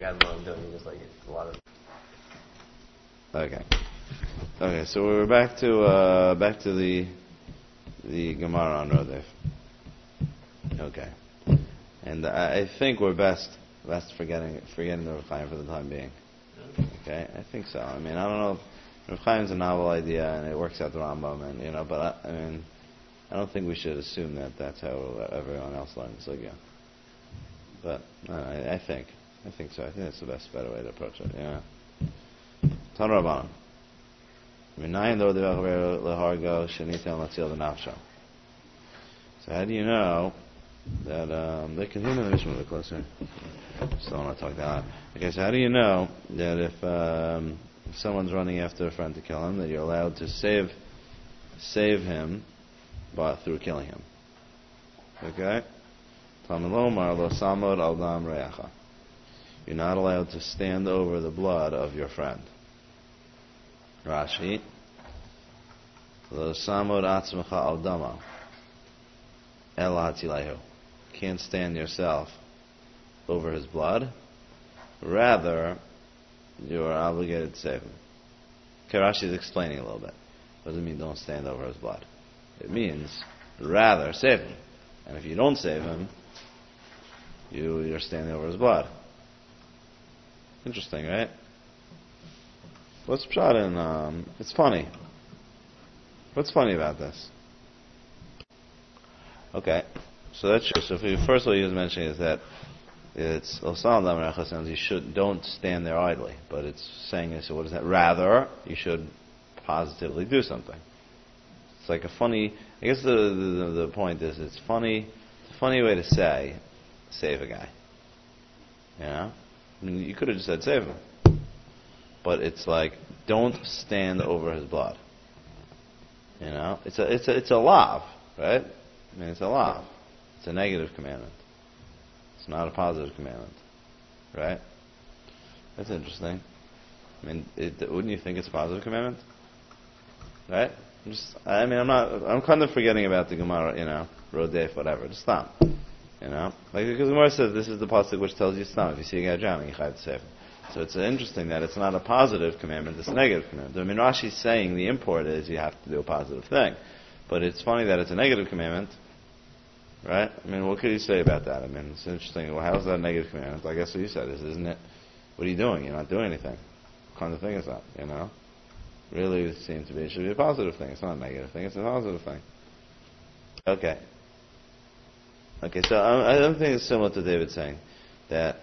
guys know what I'm doing. You just like it's a lot of. Okay. So we're back to the Gemara on Rodef. Okay. And I think we're best forgetting the Rav Chaim for the time being. Okay, I think so. I mean, I don't know if Rav Chaim's a novel idea and it works out the Rambam, and but I don't think we should assume that that's how everyone else learns Sugya. But I think so. I think that's the better way to approach it. Yeah. Tan Rabbanan. So how do you know that they can hear me in the mission a bit closer? Still want to talk that out. Okay, so how do you know that if someone's running after a friend to kill him, that you're allowed to save him through killing him? Okay? You're not allowed to stand over the blood of your friend. Rashi. Can't stand yourself over his blood. Rather, you are obligated to save him. Okay, Rashi is explaining a little bit. What does it mean don't stand over his blood? It means rather save him. And if you don't save him, you're standing over his blood. Interesting, right? What's pshat in it's funny. What's funny about this? Okay, so that's true. So first of all, he was mentioning is that it's you don't stand there idly, but it's saying so. What is that? Rather, you should positively do something. It's like a funny. I guess the point is it's funny. It's a funny way to say save a guy. You know, I mean, you could have just said save him, but it's like don't stand over his blood. You know, it's a lav, right? I mean, it's a lav. It's a negative commandment. It's not a positive commandment, right? That's interesting. I mean, wouldn't you think it's a positive commandment, right? I'm kind of forgetting about the Gemara, Rodef, whatever. Just stop, because the Gemara says this is the pasuk which tells you stop. If you see a guy drowning, you have to save him. So it's interesting that it's not a positive commandment; it's a negative commandment. I mean, Rashi's saying the import is you have to do a positive thing, but it's funny that it's a negative commandment. Right? I mean, what could you say about that? I mean, it's interesting. Well, how is that a negative commandment? I guess what you said is, isn't it? What are you doing? You're not doing anything. What kind of thing is that? Really, it seems to be. It should be a positive thing. It's not a negative thing. It's a positive thing. Okay. So I don't think it's similar to David saying that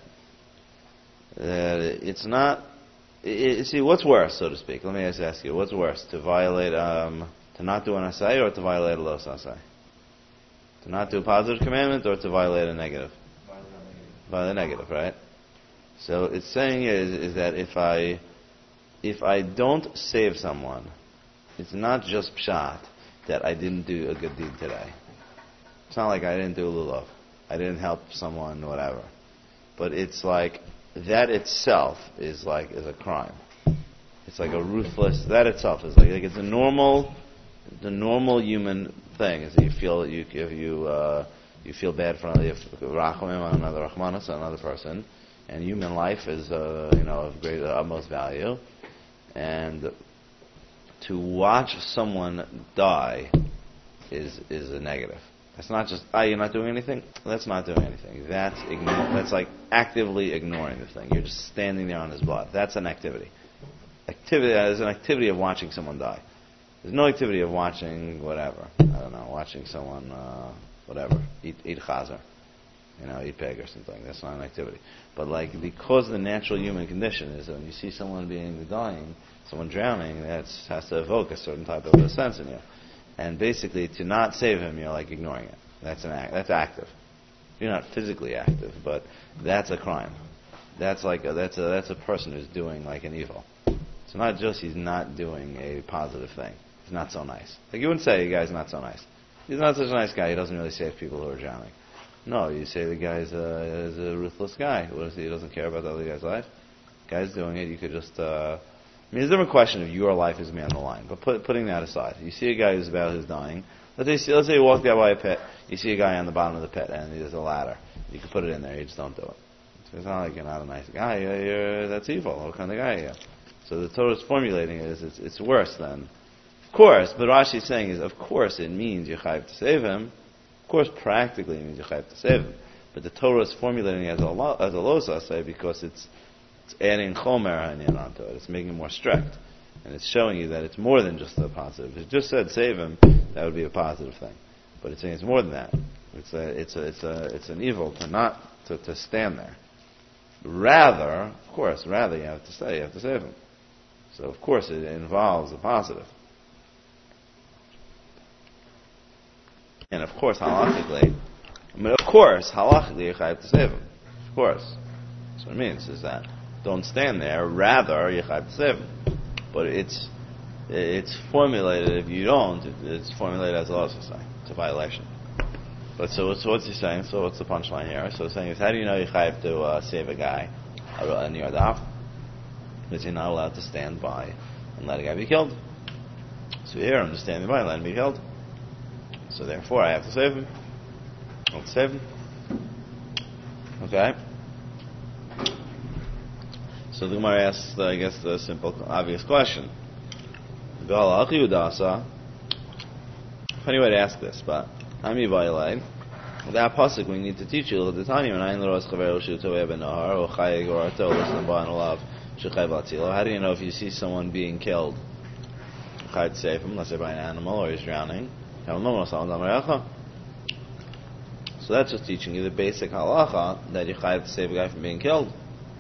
it's not. See, what's worse, so to speak? Let me just ask you, what's worse, to violate, to not do an asay or to violate a los asay? To not do a positive commandment or to violate a negative? Violate a negative, right? So it's saying is that if I don't save someone, it's not just pshat that I didn't do a good deed today. It's not like I didn't do a lulav. I didn't help someone, whatever. But it's like that itself is a crime. It's like a ruthless. That itself is like it's a normal. The normal human thing is that you feel bad for rachamim on another rachmanas on another person, and human life is of great utmost value, and to watch someone die is a negative. That's not just you're not doing anything. That's not doing anything. That's like actively ignoring the thing. You're just standing there on his blood. That's an activity. There's an activity of watching someone die. There's no activity of watching whatever. I don't know, watching someone, eat chazer, eat pig or something. That's not an activity. But because the natural human condition is when you see someone dying, someone drowning, that has to evoke a certain type of a sense in you. And basically, to not save him, you're ignoring it. That's that's active. You're not physically active, but that's a crime. That's a person who's doing an evil. It's not just he's not doing a positive thing. He's not so nice. You wouldn't say the guy's not so nice. He's not such a nice guy. He doesn't really save people who are drowning. No, you say the guy's a ruthless guy. He doesn't care about the other guy's life. The guy's doing it. You could just. It's a different question if your life is on the line. But putting that aside, you see a guy who's dying. Let's say you walk down by a pit. You see a guy on the bottom of the pit, and there's a ladder. You can put it in there. You just don't do it. It's So it's not like you're not a nice guy. That's evil. What kind of guy are you? So the Torah is formulating it as it's worse than. Of course, but Rashi is saying is, of course, it means you chayav to save him. Of course, practically it means you chayav to save him. But the Torah is formulating it as a losa, say, because it's adding chomer hanyan onto it. It's making it more strict, and it's showing you that it's more than just a positive. If it just said save him, that would be a positive thing. But it's saying it's more than that. It's an evil to stand there. Rather you have to say, you have to save him. So of course it involves a positive. And of course halachically you have to save him. Of course. That's what it means, is that don't stand there, rather you have to save him. But it's formulated, if you don't, it's formulated as a loss, it's a violation. But so what's he saying? So what's the punchline here? So he's saying is, how do you know you have to save a guy in your daf? Because you're not allowed to stand by and let a guy be killed. So here I'm just standing by and let him be killed. So therefore I have to save him. I have to save him. Okay? So the Gemara asks, I guess, the simple, obvious question. Funny way to ask this, but Ami Vailai, that pasuk we need to teach you the Tanya when how do you know if you see someone being killed? To save him, let's say by an animal or he's drowning. So that's just teaching you the basic halacha that you have to save a guy from being killed.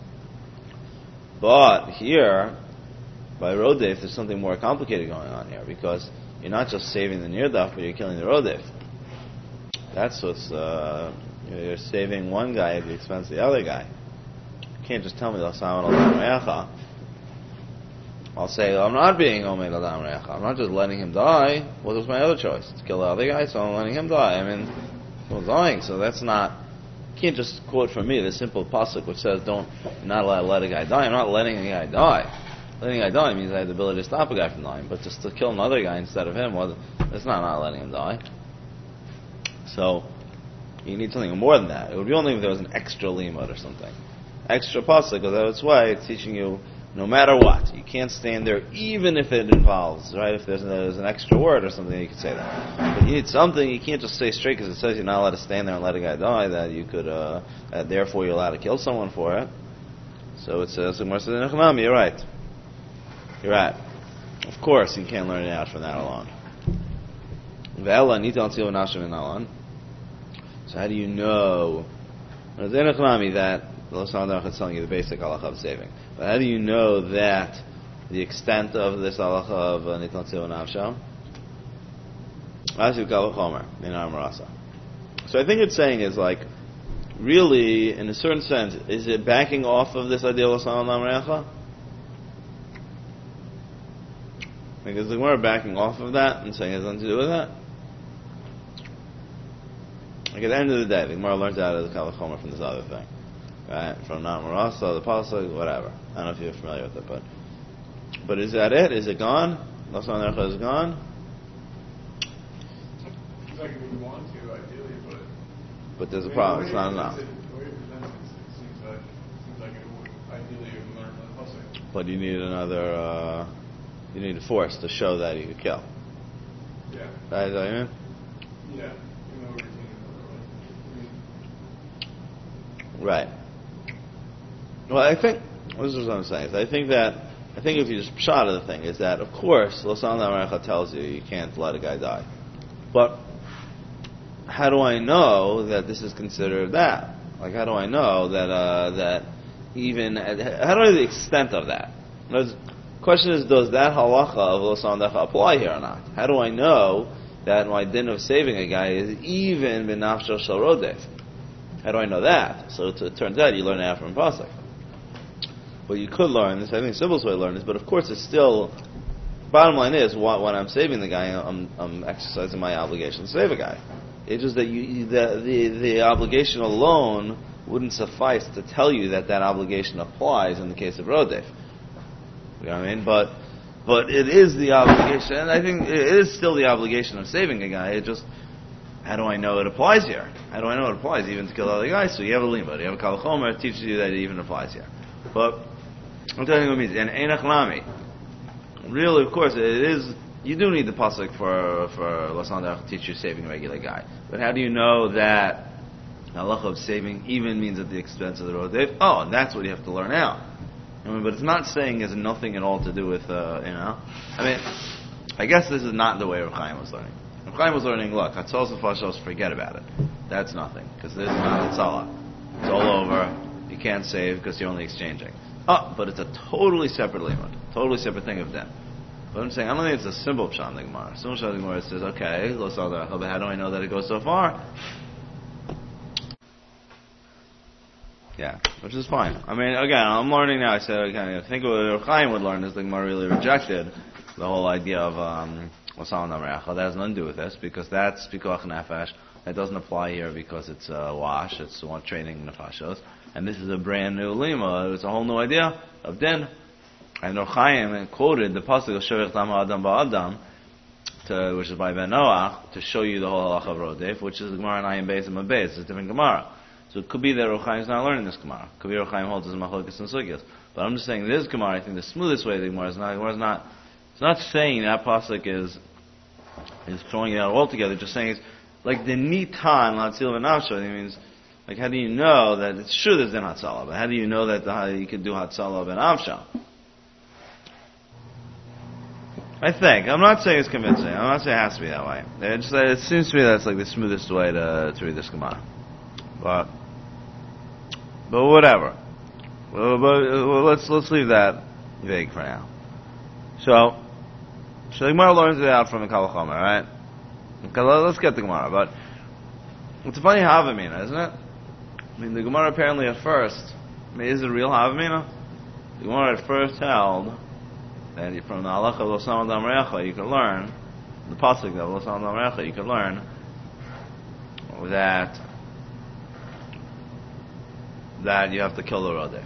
But here, by rodef, there's something more complicated going on here, because you're not just saving the nirdaf, but you're killing the rodef. That's what's you're saving one guy at the expense of the other guy. You can't just tell me I'll say I'm not being omed adam recha. I'm not just letting him die. What was my other choice? To kill the other guy, so I'm letting him die. I mean, he's dying, so that's not. You can't just quote from me the simple pasuk which says you're not allowed to let a guy die. I'm not letting a guy die. Letting a guy die means I have the ability to stop a guy from dying, but just to kill another guy instead of him, that's not letting him die. So you need something more than that. It would be only if there was an extra limud or something. Extra pasuk, because that's why it's teaching you no matter what. You can't stand there even if it involves, right? If there's an extra word or something, you could say that. But you need something, you can't just say straight because it says you're not allowed to stand there and let a guy die, that you could, therefore you're allowed to kill someone for it. So it says, you're right. You're right. Of course you can't learn it out from that alone. So how do you know that it's telling you the basic halacha of saving? But how do you know that the extent of this halacha of nitan tzil nafsho? So I think it's saying is like, really, in a certain sense, is it backing off of this idea of l'sal namrecha? Because the Gemara backing off of that and saying it has nothing to do with that. Like at the end of the day, the Gemara learns out of the Kal Chomer from this other thing. Right? From Nat Marasa, the Pasuk, whatever. I don't know if you're familiar with it, but is that it? Is it gone? L'sal namrecha is gone? It's like if you want to, ideally, but there's a problem, it's not enough. The way it presents it seems like it would ideally learn from the Pasuk. But you need another, you need a force to show that you could kill. Yeah. Right, is that what you mean? Yeah. Right. Well, I think, this is what I'm saying, I think if you just shot at the thing, is that, of course, l'sal namrecha tells you can't let a guy die. But how do I know that this is considered that? Like, how do I know that even, how do I know the extent of that? The question is, does that halacha of l'sal namrecha apply here or not? How do I know that my din of saving a guy is even b'nafsho shel rodef? How do I know that? So it turns out you learn it from pasuk. Well, you could learn this. I think the simplest way to learn this, but of course it's still. Bottom line is, when I'm saving the guy, I'm exercising my obligation to save a guy. It's just that the obligation alone wouldn't suffice to tell you that obligation applies in the case of rodef. You know what I mean? But it is the obligation, and I think it is still the obligation of saving a guy. It just how do I know it applies here? How do I know it applies even to kill other guys? So you have a limud, you have a kal chomer, it teaches you that it even applies here. But I'm telling you what it means. And einach lami. Really, of course, it is. You do need the pasuk for Lasan to teach you saving a regular guy. But how do you know that halacha of saving even means at the expense of the rodef? Oh, and that's what you have to learn out. But it's not saying it has nothing at all to do with, I mean, I guess this is not the way Rav Chaim was learning. Rav Chaim was learning, look, Hatzalas and Fashos, forget about it. That's nothing, because this is not Hatzalah. It's all over. You can't save because you're only exchanging. Oh, but it's a totally separate limud, totally separate thing of them. But I'm saying, I don't think it's a simple pshat in the Gemara. Simple pshat in the Gemara says, okay, but how do I know that it goes so far? Yeah, which is fine. I mean, again, I'm learning now. I said, okay, I think what Rav Chaim would learn is the Gemara really rejected the whole idea of Osam Namrecha. That has nothing to do with this, because that's Pikuach Nefesh. That doesn't apply here because it's wash. It's one training nefashos. And this is a brand new lima. It's a whole new idea of din. And Rav Chaim quoted the pasuk of Shavich Dam Adam Ba'adam, which is by Ben Noach, to show you the whole halacha of Rodef, which is the Gemara in Ayin Beis and Beis. It's a different Gemara. So it could be that Rav Chaim is not learning this Gemara. It could be Rav Chaim holds his machlokes and sugyos. But I'm just saying this Gemara, I think the smoothest way of the Gemara is not. It's not saying that pasuk is throwing it out altogether. Just saying it's like the nitan latzil v'nafsho. It means like how do you know that it's true there's din hatzalah, but how do you know that you can do hatzalah v'nafsho? I think. I'm not saying it's convincing. I'm not saying it has to be that way. It seems to me that's like the smoothest way to read this Gemara. But whatever. But let's leave that vague for now. So the Gemara learns it out from the Kal Chomer, right? Okay, let's get the Gemara. But it's a funny Havamina, isn't it? I mean, the Gemara apparently at first, is it a real Havamina? The Gemara at first held that from the halacha of Osam Adam Recha you could learn, the pasuk of Osam Adam Recha you could learn that you have to kill the rodef.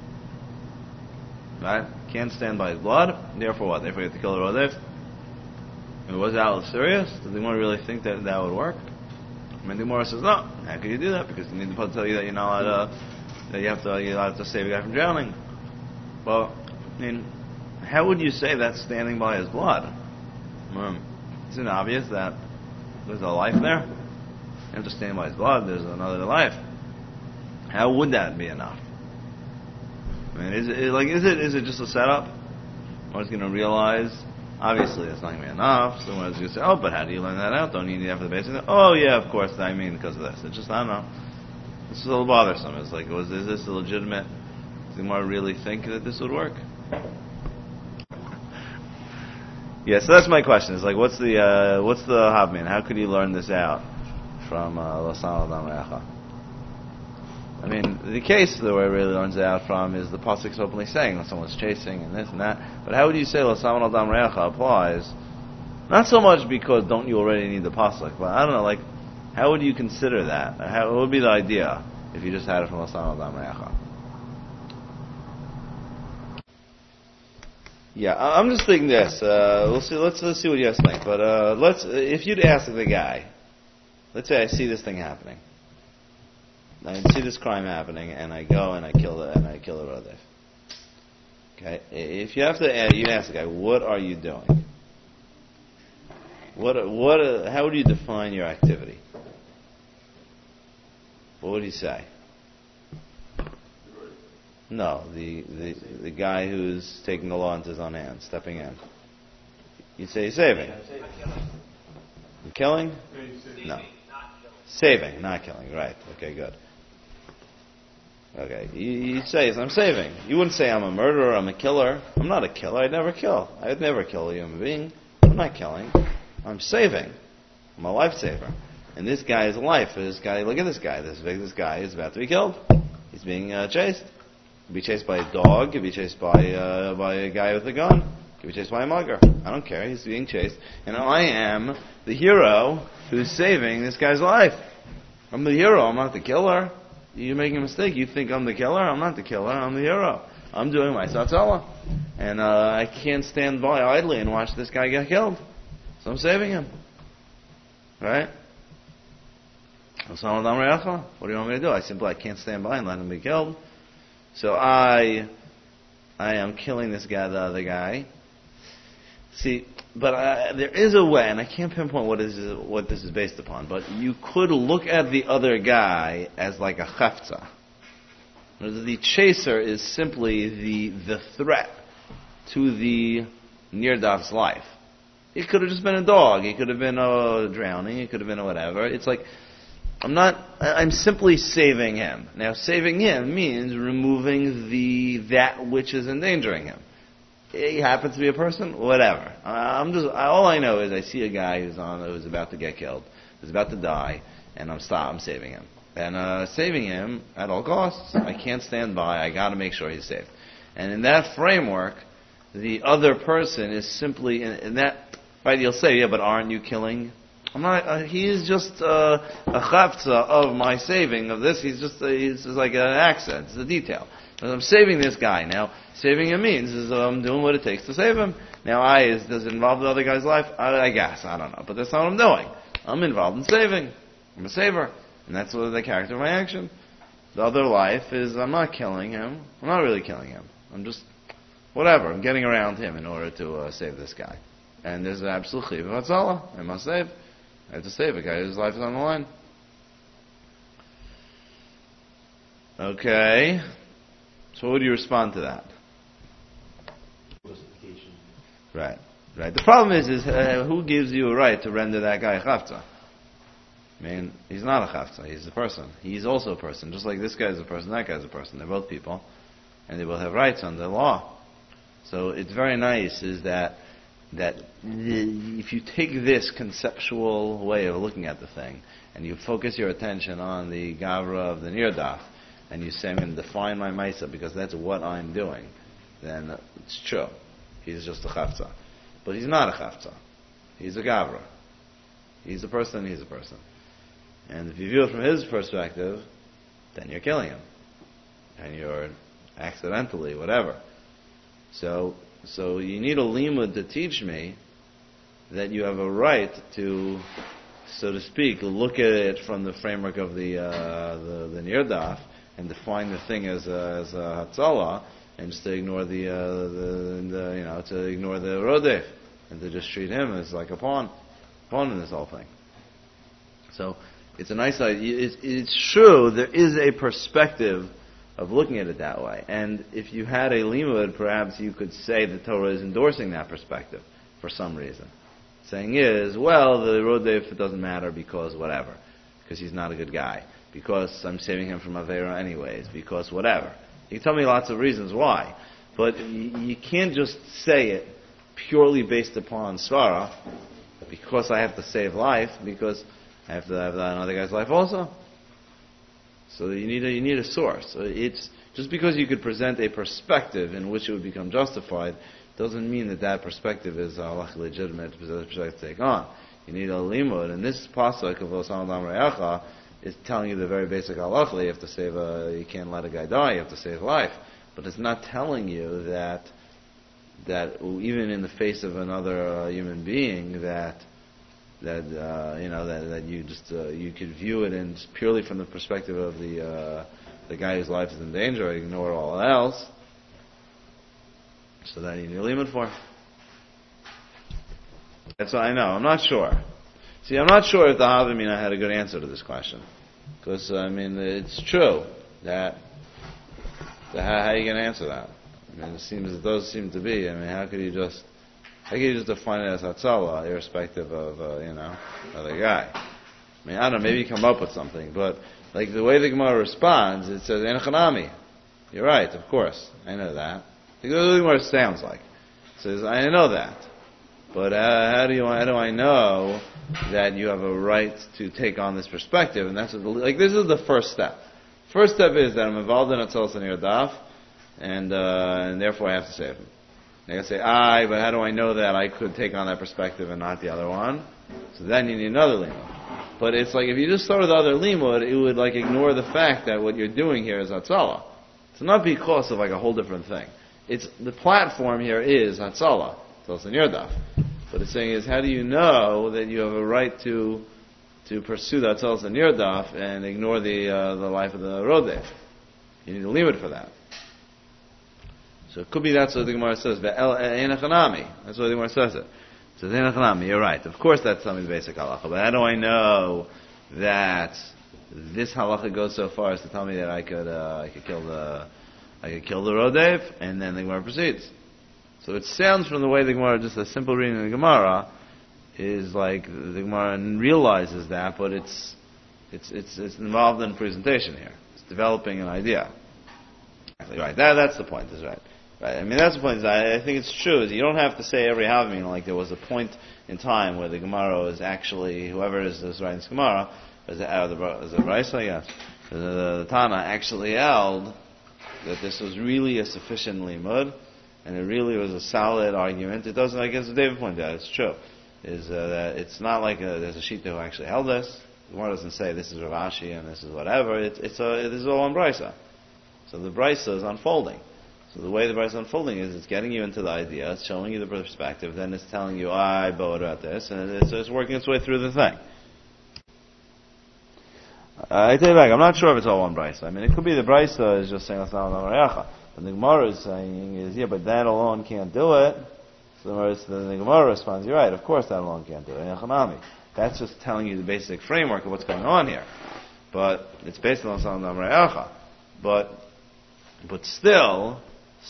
Right? Can't stand by his blood, therefore what? Therefore you have to kill the rodef. And was that serious? Did the Gemara really think that would work? I mean, the Gemara says, no, how could you do that? Because the Pasuk to tell you that you're not allowed that you have to save a guy from drowning. Well, I mean, how would you say that's standing by his blood? Isn't it obvious that there's a life there? You have to stand by his blood, there's another life. How would that be enough? I mean, is it just a setup? Or is going to realize, obviously that's not going to be enough, so one's going to say, oh, but how do you learn that out? Don't you need it after the basic? Oh, yeah, of course, I mean because of this. It's just, I don't know. This is a little bothersome. It's like, is this a legitimate, does the Gemara really think that this would work? Yeah, so that's my question. It's like, what's the Havmin? How could you learn this out from Lasan Adam Recha? I mean, the case the way it really learns it out from is the pasuk's openly saying that someone's chasing and this and that. But how would you say Lasan Adam Recha applies? Not so much because don't you already need the pasuk, but I don't know, like, how would you consider that? What would be the idea if you just had it from Lasan Adam Recha? Yeah, I'm just thinking this. We'll see. Let's see what you guys think. But if you'd ask the guy, let's say I see this thing happening, I see this crime happening, and I go and I kill the rodef. Okay, if you have to, you ask the guy, what are you doing? How would you define your activity? What would he say? No, the guy who's taking the law into his own hands, stepping in. You'd say he's saving. You're killing? No. Saving, not killing. Right. Okay, good. Okay. You'd say, I'm saving. You wouldn't say I'm a murderer, I'm a killer. I'm not a killer. I'd never kill. I'd never kill a human being. I'm not killing. I'm saving. I'm a lifesaver. And this guy is a life. This guy, look at this guy. This guy is about to be killed. He's being chased. He could be chased by a dog. He could be chased by a guy with a gun. He could be chased by a mugger. I don't care. He's being chased. And I am the hero who's saving this guy's life. I'm the hero. I'm not the killer. You're making a mistake. You think I'm the killer. I'm not the killer. I'm the hero. I'm doing my satzala. And I can't stand by idly and watch this guy get killed. So I'm saving him. Right? What do you want me to do? I can't stand by and let him be killed. So I am killing this guy, the other guy. See, but there is a way, and I can't pinpoint what this is based upon, but you could look at the other guy as like a chafza. The chaser is simply the threat to the nirdaf's life. It could have just been a dog. It could have been drowning. It could have been whatever. It's like, I'm simply saving him. Now, saving him means removing that which is endangering him. He happens to be a person, whatever. All I know is I see a guy who's about to get killed, who's about to die, and I'm saving him. And saving him at all costs. I can't stand by. I got to make sure he's saved. And in that framework, the other person is simply in that. Right? You'll say, yeah, but aren't you killing? I'm not. He's just a chafza of my saving of this. He's just like an accent. It's a detail. But I'm saving this guy. Now, saving him means is I'm doing what it takes to save him. Now, does it involve the other guy's life? I guess. I don't know. But that's not what I'm doing. I'm involved in saving. I'm a saver. And that's what the character of my action. The other life is I'm not killing him. I'm not really killing him. I'm just, whatever. I'm getting around him in order to save this guy. And there's an absolute chiv of hatzalah. I must save. I have to save a guy whose life is on the line. Okay. So how would you respond to that? Justification. Right. The problem is who gives you a right to render that guy a chafza? I mean, he's not a chafza. He's a person. He's also a person. Just like this guy's a person, that guy's a person. They're both people. And they both have rights under the law. So it's very nice is that if you take this conceptual way of looking at the thing, and you focus your attention on the gavra of the nirdaf, and you say, I'm going to define my maisa because that's what I'm doing, then it's true. He's just a chafza. But he's not a chafza. He's a gavra. He's a person, And if you view it from his perspective, then you're killing him. And you're accidentally, whatever. So you need a limud to teach me that you have a right to, so to speak, look at it from the framework of the nirdaf and define the thing as a hatzalah, and just to ignore the rodef, and to just treat him as like a pawn in this whole thing. So it's a nice idea. It's true there is a perspective of looking at it that way. And if you had a limud, perhaps you could say the Torah is endorsing that perspective for some reason. Saying is, well, the rodef doesn't matter because whatever. Because he's not a good guy. Because I'm saving him from Avera anyways. Because whatever. You can tell me lots of reasons why. But you can't just say it purely based upon svara, because I have to save life, because I have to have another guy's life also. So you need a source. So it's just because you could present a perspective in which it would become justified doesn't mean that perspective is legitimate perspective to take on. You need a limud, and this pasuk of Osam Adam Re'acha is telling you the very basic halacha. You have to save you can't let a guy die. You have to save life, but it's not telling you that even in the face of another human being that you just you could view it in purely from the perspective of the guy whose life is in danger, ignore all else. So that you need a limud for. That's what I know. I'm not sure. See, I'm not sure if the Havamina had a good answer to this question, because it's true that how are you going to answer that? I mean, it does seem to be. I mean, how could you just define it as Hatzalah, irrespective of, other guy? I mean, I don't know, maybe you come up with something, but, like, the way the Gemara responds, it says, Enochanami. You're right, of course. I know that. The Gemara sounds like. It says, I know that. But how do I know that you have a right to take on this perspective? And that's this is the first step. First step is that I'm involved in Hatzalah Sanir Daf, and therefore I have to save him. They can say, but how do I know that I could take on that perspective and not the other one? So then you need another limud. But it's like, if you just start with the other limud, it would ignore the fact that what you're doing here is Hatzalah. It's not because of a whole different thing. It's, the platform here is Hatzalah. It's also in your daf. What it's saying is, how do you know that you have a right to to pursue the Atzalas and Nirdaf and ignore the life of the Rodef. You need a limit for that. So it could be that's what the Gemara says. That's what the Gemara says it. So you're right. Of course that's something the basic halacha. But how do I know that this halacha goes so far as to tell me that I could kill the Rodev, and then the Gemara proceeds. So it sounds from the way the Gemara, just a simple reading of the Gemara, is like the Gemara realizes that, but it's involved in presentation here. It's developing an idea. Exactly right. That's the point. Is right. Right. I mean, that's the point. I think it's true. Is you don't have to say every Havamina like there was a point in time where the Gemara is actually whoever is writing this Gemara, is it Raisa? I guess the Tana actually held that this was really a sufficient limud, and it really was a solid argument. It doesn't, I guess, as David pointed out, it's true. Is that it's not like there's a Shita who actually held this. The Gemara doesn't say this is Rav Ashi and this is whatever. This is all on Brisa. So the Brisa is unfolding. So the way the Brisa is unfolding is it's getting you into the idea, it's showing you the perspective, then it's telling you, I bought about this, and it's working its way through the thing. I take it back, I'm not sure if it's all one Brisa. I mean, it could be the Brisa is just saying, but the Gemara is saying, but that alone can't do it. So the Gemara responds, you're right, of course that alone can't do it. That's just telling you the basic framework of what's going on here. But it's based on Salam Damar But still,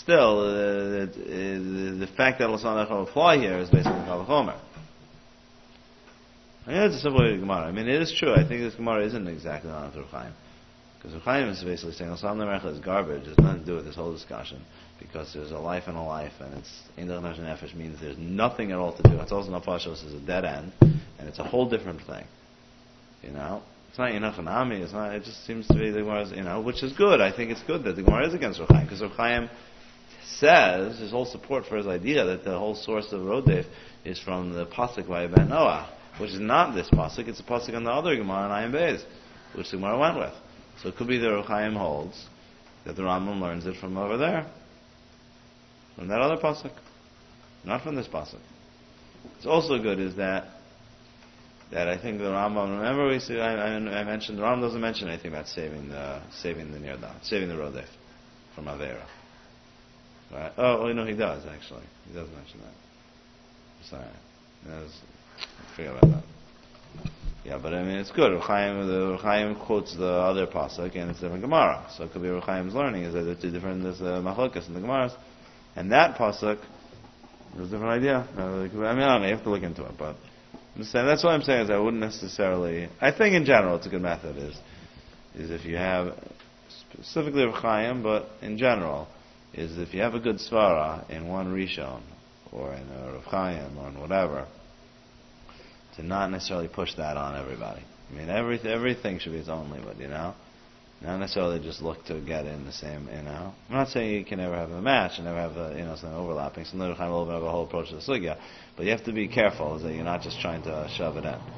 the fact that Lasan will apply here is basically Kal Chomer. I mean, it's a simple way to Gemara. I mean, it is true. I think this Gemara isn't exactly on Rav Chaim. Because Rav Chaim is basically saying Lasan Damar is garbage. It has nothing to do with this whole discussion. Because there's a life and a life, and it's Indach Nash Nefesh means there's nothing at all to do. It's also Nafashos is a dead end, and it's a whole different thing. You know? It's not Yenachanami, it's not, it just seems to be the Gemara's, which is good. I think it's good that the Gemara is against Rav Chaim, because Rav Chaim says, his whole support for his idea that the whole source of Rodef is from the Pasuk by Ben Noah, which is not this Pasuk, it's a Pasuk on the other Gemara in Ayin Beis, which the Gemara went with. So it could be that Rav Chaim holds that the Rambam learns it from over there, from that other Pasuk, not from this Pasuk. It's also good is that I think the Rambam, remember I mentioned, the Rambam doesn't mention anything about saving the Nirdan, saving the Rodef from Avera. Right? Oh, no, he does, actually. He does mention that. Sorry. I forget about that. Yeah, but I mean, it's good. Rav Chaim quotes the other Pasuk, and it's different Gemara. So it could be Rav Chaim's learning, is that there's two different, there's Machlokas in the Gemaras. And that Pasuk, there's a different idea. I mean, I don't know, you have to look into it, but I'm saying, that's what I'm saying is I wouldn't necessarily, I think in general it's a good method, is if you have, specifically Rav Chaim, but in general, is if you have a good svara in one Rishon, or in a Rav Chaim, or in whatever, to not necessarily push that on everybody. I mean, everything should be its own limit, Not necessarily just look to get in the same, I'm not saying you can never have a match and never have something overlapping. Some Rav Chaim will have a whole approach to the sugya, but you have to be careful, is that you're not just trying to shove it in.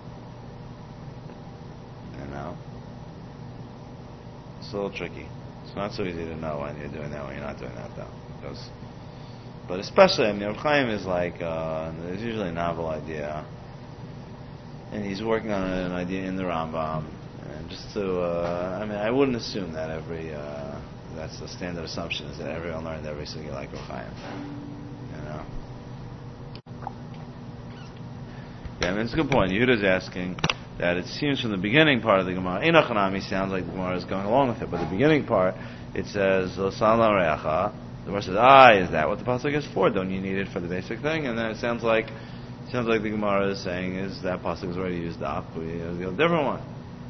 It's a little tricky. It's not so easy to know when you're doing that, when you're not doing that, though. But especially, Rav Chaim is like, there's usually a novel idea, and he's working on an idea in the Rambam. Just to, I wouldn't assume that that's the standard assumption, is that everyone learned every single like Rav Chaim. Yeah, I mean, it's a good point. Yehuda's asking that it seems from the beginning part of the Gemara, Einachanami sounds like the Gemara is going along with it, but the beginning part, it says, Losan Reacha. The Gemara says, is that what the Pasuk is for? Don't you need it for the basic thing? And then it sounds like the Gemara is saying, is that Pasuk is already used up, we have a different one.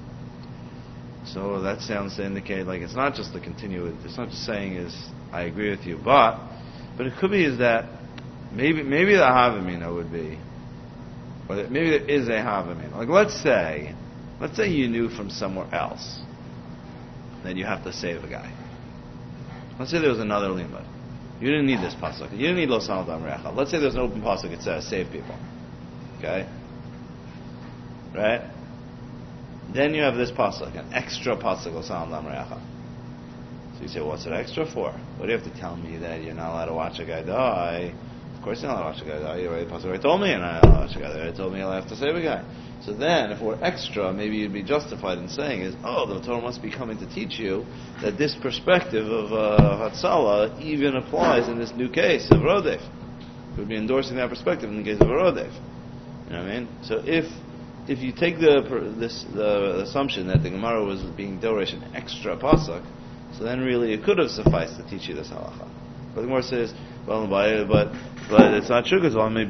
So that sounds to indicate like it's not just the continuity. It's not just saying I agree with you, but it could be is that maybe the Havamina would be, or that maybe there is a Havamina. Like let's say you knew from somewhere else that you have to save a guy. Let's say there was another limud. You didn't need this pasuk. You didn't need Lo Sanal Dam Recha. Let's say there's an open pasuk that says save people. Okay, right? Then you have this pasuk, an extra pasuk, L'Sanal Dam Recha. So you say, what's it extra for? What do you have to tell me that you're not allowed to watch a guy die Of course you're not allowed to together. You already told me you're not allowed to together. You told me you'll have to save a guy. So then, if we're extra, maybe you'd be justified in saying is, the Torah must be coming to teach you that this perspective of Hatzalah even applies in this new case of Rodef. It would be endorsing that perspective in the case of a Rodef. You know what I mean? So if you take the assumption that the Gemara was being Dorish an extra pasuk, so then really it could have sufficed to teach you this halacha. But the Gemara says, but it's not true because you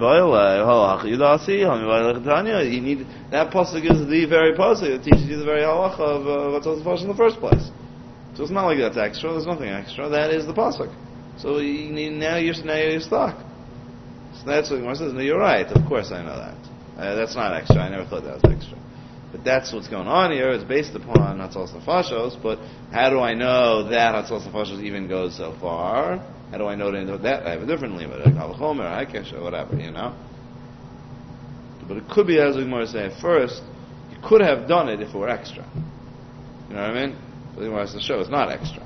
need that pasuk is the very pasuk that teaches you the very halacha of what's in the first place. So it's not like that's extra. There's nothing extra. That is the pasuk. So you need, now you're stuck. So that's what the Gemara says. No, you're right. Of course I know that. That's not extra. I never thought that was extra. But that's what's going on here. It's based upon Hatzalas Nefashos. But how do I know that Hatzalas Nefashos even goes so far? How do I know that? I have a different limit, a Kavachomer, a Hakesh, or whatever, you know? But it could be, as the Gemara say, first, you could have done it if it were extra. You know what I mean? But the Gemara has to show it's not extra.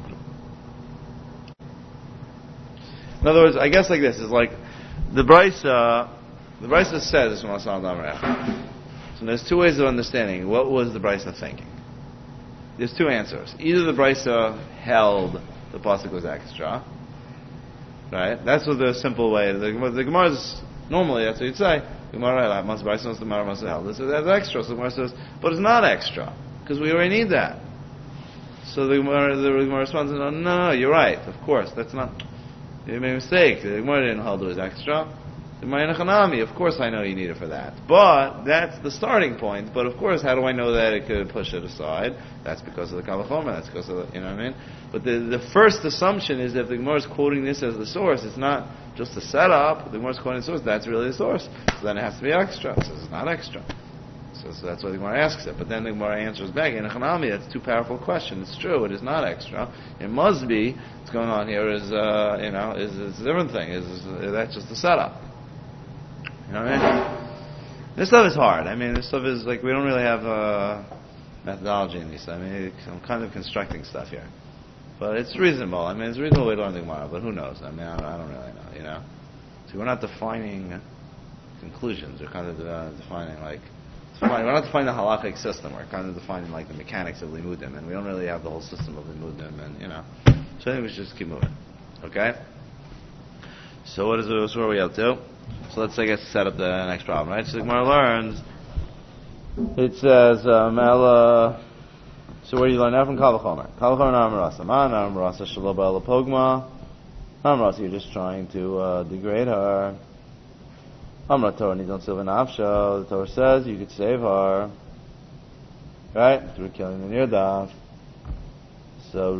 In other words, I guess like this, is like, the Brisa says, so there's two ways of understanding what was the Brisa thinking. There's two answers. Either the Brisa held the pasuk was extra, right? That's what the simple way. The Gemara's normally that's what you'd say. The Gemara must Brisa must the Gemara must held. This is that's extra. So the Gemara says, but it's not extra because we already need that. So the Gemara responds, no, you're right. Of course, that's not. You made a mistake. The Gemara didn't hold it was extra. The Gemara Chanami, of course I know you need it for that. But that's the starting point. But of course, how do I know that it could push it aside? That's because of the Kavachomer. That's because of the, you know what I mean? But the first assumption is that if the Gemara is quoting this as the source, it's not just a setup. The Gemara is quoting the source. That's really the source. So then it has to be extra. So it's not extra. So that's why the Gemara asks it. But then the Gemara answers back, in Chanami, that's a too powerful question. It's true, it is not extra. It must be, what's going on here is a different thing. That's just a setup. You know what I mean? This stuff is hard. I mean, this stuff is like, we don't really have methodology in these. I mean, I'm kind of constructing stuff here. But it's reasonable. I mean, it's a reasonable way to learn the Gemara, but who knows? I mean, I don't really know, you know? So we're not defining conclusions. We're kind of defining, like, we're not defining the halachic system. We're kind of defining, like, the mechanics of limudim, and we don't really have the whole system of limudim, and, you know. So I think we should just keep moving. Okay? So what are we up to? So let's, I guess, set up the next problem, right? So the Gemara learns, it says, so where do you learn that from? Kavachomer. Kavachomer na'amarasa. Ma na'amarasa shelo ba'ala pogma. Na'amarasa, you're just trying to degrade her. Amra Torah nidon silva nafsho. The Torah says you could save her, right? Through killing the nirdaf. So,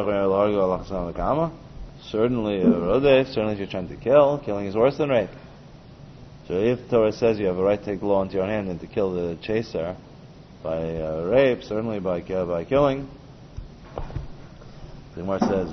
certainly, certainly if you're trying to kill, killing is worse than rape. So if the Torah says you have a right to take the law into your hand and to kill the chaser by rape, certainly by killing, the Gemara says,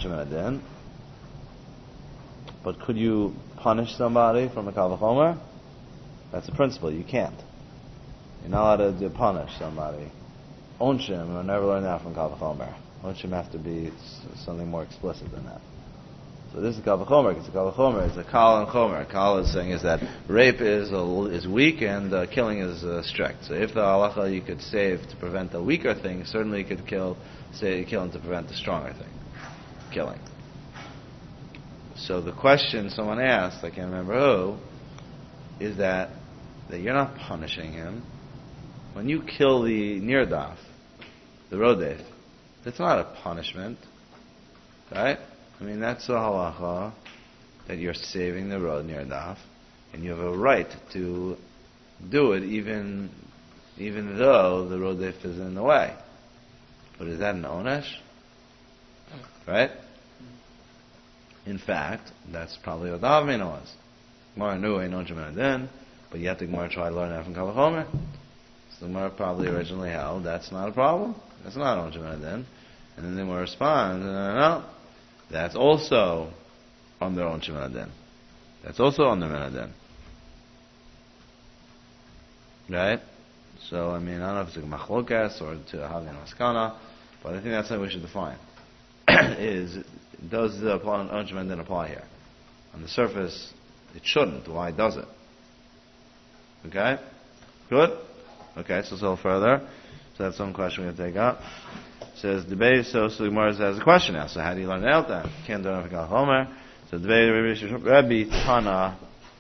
but could you punish somebody from a Kavachomer? That's a principle. You can't. You're not allowed to punish somebody. Onshim, we'll never learn that from Kavachomer. Onshim have to be something more explicit than that. So this is Kavachomer. It's a Kavachomer. It's a Kal and Chomer. Kal is saying is that rape is weak and killing is strict. So if the halacha you could save to prevent the weaker thing, certainly you could kill to prevent the stronger thing, killing. So the question someone asked, I can't remember who, is that you're not punishing him. When you kill the nirdaf, the rodef, that's not a punishment, right? I mean, that's a halacha that you're saving the nirdaf, and you have a right to do it even though the rodef is in the way. But is that an onesh? Right? In fact, that's probably what the Avmina was. Gemara knew Einon Shemen Adin, but yet the Gemara tried to learn that from Kavachomer. So the Gemara probably originally held that's not a problem. That's not Einon Shemen Adin. And then the Gemara responds, no, that's also on their own Shemen Adin. That's also on their Menadin. Right? So, I mean, I don't know if it's a machlokas or to Havin Maskana, but I think that's something we should define. Does the Onshim then apply here? On the surface, It shouldn't. Why does it? Okay? Good? Okay, so further. So that's some question we're going to take up. It says, debate, so the Gemara has a question now. So how do you learn it out then? Can't do it if Homer. So debate, Rabbi Tana,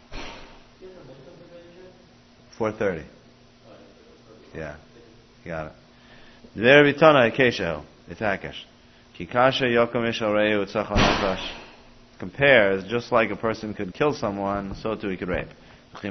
4:30. Yeah, you got it. Debate Rabbi Tana, Akeshahu, Itakesh. Kikasha Yokom Ishal Reu Tzachon Nakash. Compares, just like a person could kill someone, so too he could rape. Okay,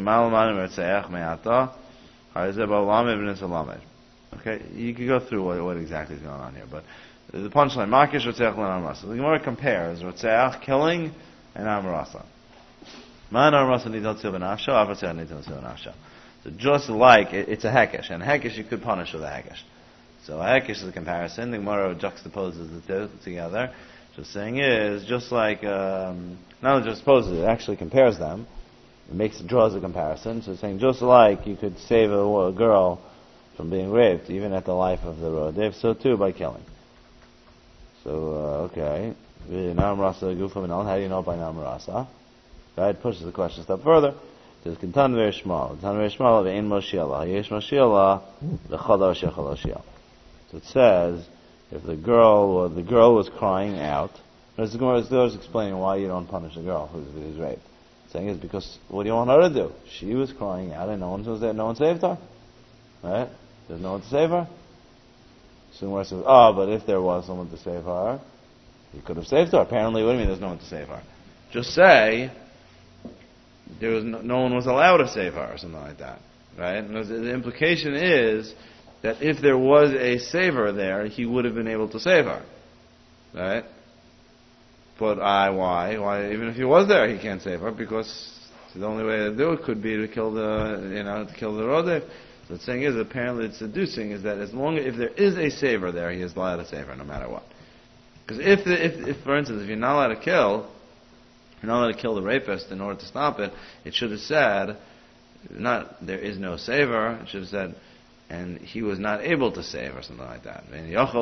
you could go through what exactly is going on here, but the punchline, Makish Rotzeach L'Amrasa. The Gemara compares Rotzeach killing and Amrasa. Man Amrasa Nidal Tzil B'Nafsho, Avrotzeach Nidal Tzil B'Nafsho. So just like, it's a Hekesh, and a Hekesh you could punish with a Hekesh. So a Hekesh is a comparison, the Gemara juxtaposes the two together. So the saying is, just like, not only juxtaposes, it actually compares them. It draws a comparison. So it's saying, just like you could save a girl from being raped, even at the life of the Rodef, so too by killing. So, okay. Nam Rasa Gufa Minal, how do you know by Nam Rasa? Right, pushes the question a step further. It says, Kintan Ve'ishmal. Kintan Ve'ishmal Ve'in Moshiala. Yesh Moshiala V'chadar Shechal Oshial. So it says, if the girl was crying out, the Gemara is explaining why you don't punish a girl who's raped. Saying is because what do you want her to do? She was crying out and no one was there, no one saved her. Right? There's no one to save her. So the Gemara says, but if there was someone to save her, he could have saved her. Apparently, what do you mean there's no one to save her? Just say there was no one was allowed to save her or something like that. Right? And the implication is that if there was a saver there, he would have been able to save her. Right? But why? Why? Even if he was there, he can't save her because the only way to do it could be to kill the Rodef. So the saying is, apparently it's seducing, is that if there is a saver there, he is allowed to save her no matter what. Because if for instance, if you're not allowed to kill the rapist in order to stop it, it should have said, not there is no saver. It should have said, and he was not able to save or something like that.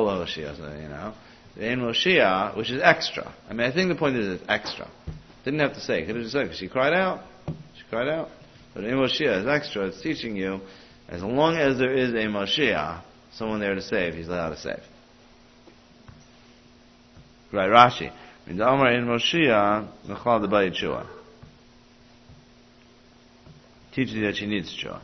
In Moshia, which is extra. I mean, I think the point is it's extra. Didn't have to say. Could have just said, she cried out. But in Moshia is extra. It's teaching you, as long as there is a Moshia, someone there to save, he's allowed to save. Right, Rashi. In Moshia, Nechal Debai Yeshua. Teaches you that she needs Yeshua.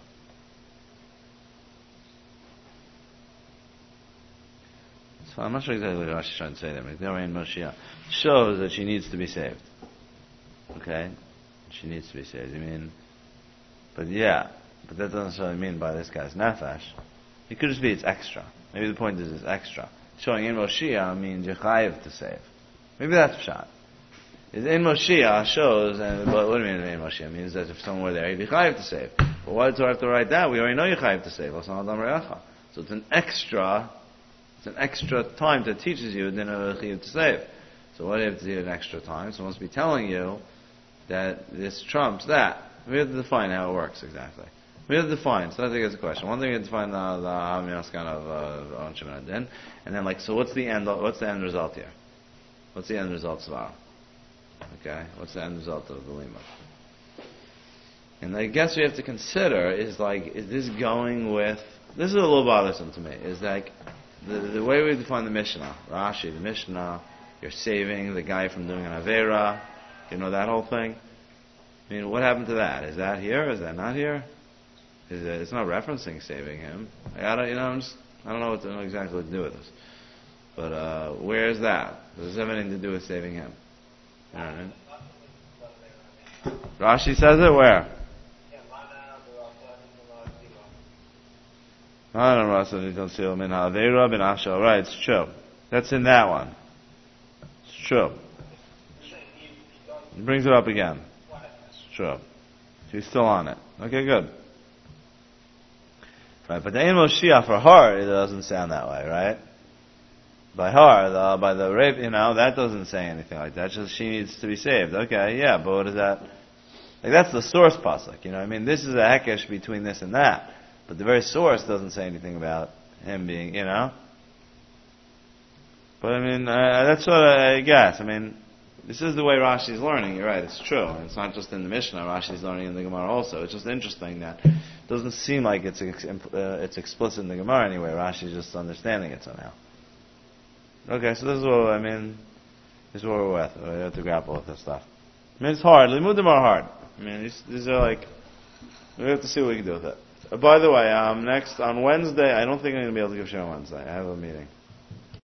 So I'm not sure exactly what Rashi is trying to say there. But Moshia shows that she needs to be saved. Okay? She needs to be saved. But that doesn't necessarily mean by this guy's nefesh. It could just be it's extra. Maybe the point is it's extra. Showing in Moshia means you're chayiv to save. Maybe that's pshat. In Moshia shows, but what do you mean in Moshia? It means that if someone were there, he'd be chayiv to save. But why do I have to write that? We already know you're chayiv to save. So it's an extra time that teaches you then to save. So why do you have to do an extra time? So it must be telling you that this trumps that. We have to define how it works exactly. We have to define. So I think it's a question. One thing we have to define the Hamiyaskan of Onshim and Adin, and then so what's the end result here? What's the end result, Svar? Okay, what's the end result of the Lima? And I guess we have to consider is this going with? This is a little bothersome to me. Is like the way we define the Mishnah, Rashi, the Mishnah, you're saving the guy from doing an Avera, that whole thing. I mean, what happened to that? Is that here? Is that not here? It's not referencing saving him. I don't know exactly what to do with this. But where is that? Does this have anything to do with saving him? You know what I mean? Rashi says it where? Right, it's true. That's in that one. It's true. He brings it up again. It's true. She's still on it. Okay, good. Right, but the Ein Moshia for her, it doesn't sound that way, right? By her, by the rape, that doesn't say anything like that. Just she needs to be saved. Okay, yeah, but what is that? That's the source pasuk. This is a hekesh between this and that, but the very source doesn't say anything about him being, But that's what I guess. This is the way Rashi is learning. You're right. It's true. And it's not just in the Mishnah. Rashi is learning in the Gemara also. It's just interesting that it doesn't seem like it's explicit in the Gemara anyway. Rashi is just understanding it somehow. Okay, so this is what this is what we're with. We have to grapple with this stuff. I mean, it's hard. Limudim are hard. I mean, these are like, we have to see what we can do with it. By the way, next on Wednesday, I don't think I'm going to be able to give Shir on Wednesday. I have a meeting.